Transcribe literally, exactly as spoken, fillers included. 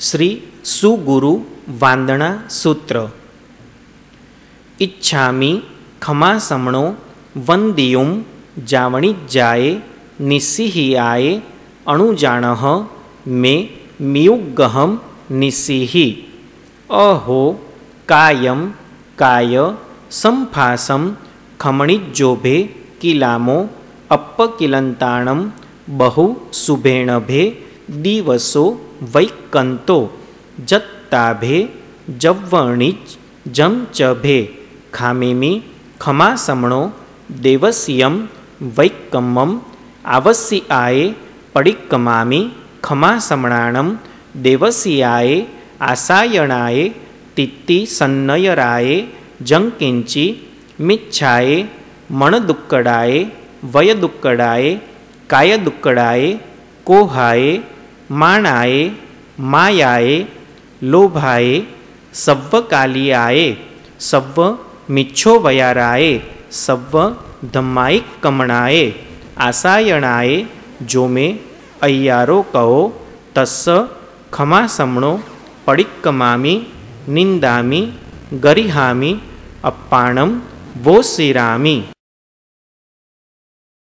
श्री सुगुरु वांदना सूत्र। इच्छामि खमासमणो वंदियुं जावणिज्जाये निस्सिहियाये अणुजाणः मे मियुग्गहं निस्सिहि। अहो कायं काय संफासं खमणिज्जोभे किलामो अप्पकिलन्ताणं बहु सुभेणभे दिवसो वैकंतो जत्ताभे जव्वणिज जमचभे खामेमि खमासमणो देवस्यं वैकम्मं आवस्याये पडिक्कमामि खमासमणानं देवस्याये आसायणाये तित्तिसन्नयराये जंकिंचि मिच्छाये मणदुक्कडाये वयदुक्कडाये कायदुक्कडाये कोहाये माणाये मायाये लोभाये सव्वकालियाये सव्व मिच्छोवयाराये सव्व धम्मायिक्कमणाये आसायणाये जोमे अय्यारो कहो तस्स खमासमणो पडिक्कमामि निंदामि गरिहामि अप्पाणं वोसिरामि।